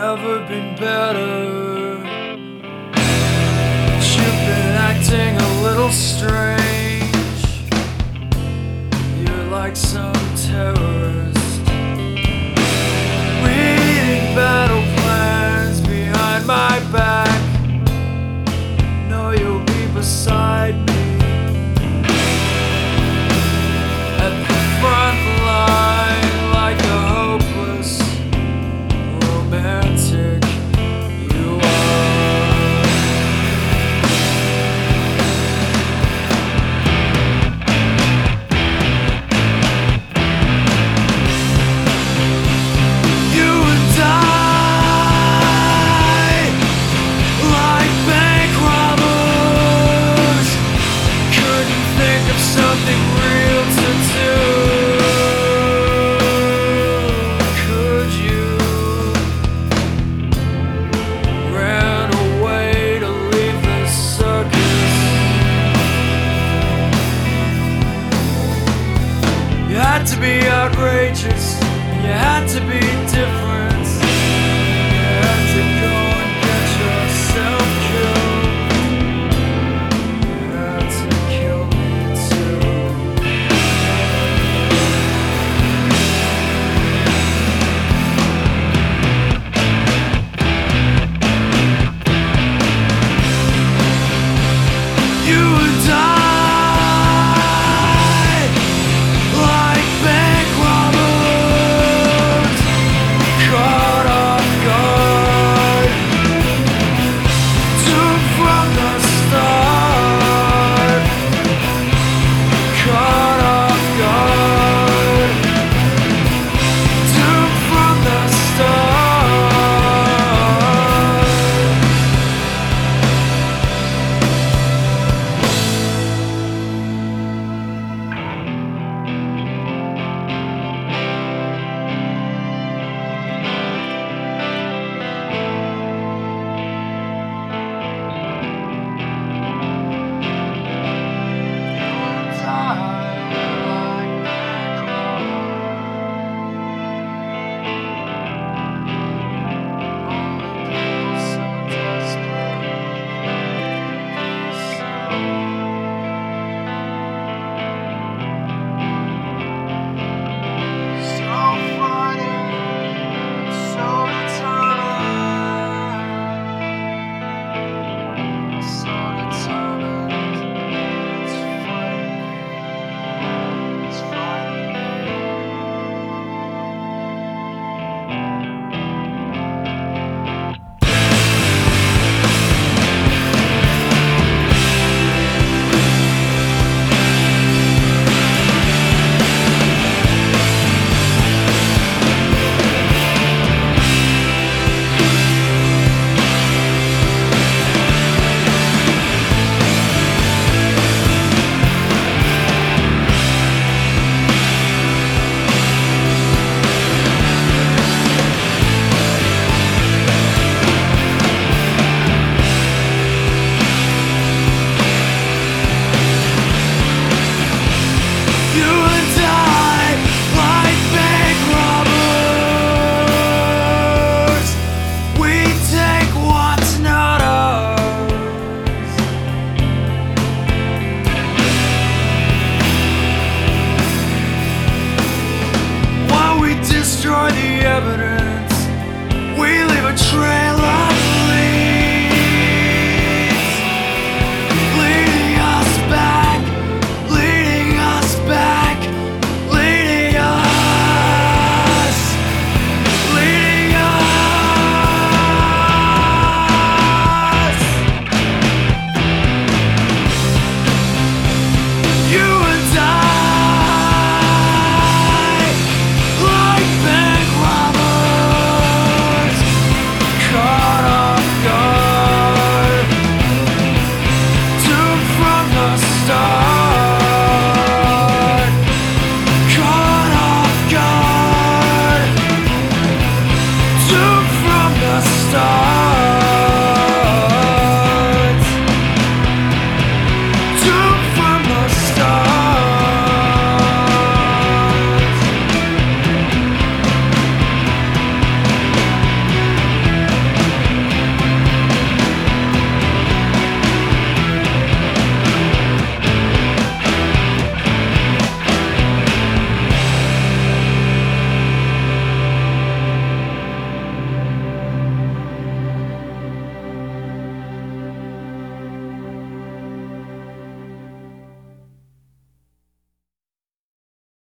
never been better. But you've been acting a little strange. You're like some terrorist, reading battle plans behind my back. Know you'll be beside me at the front line, like a hopeless romantic you are. You and I, like bank robbers, couldn't think of something real to do. Could you? Ran away to leave the circus. You had to be outrageous, you had to be different.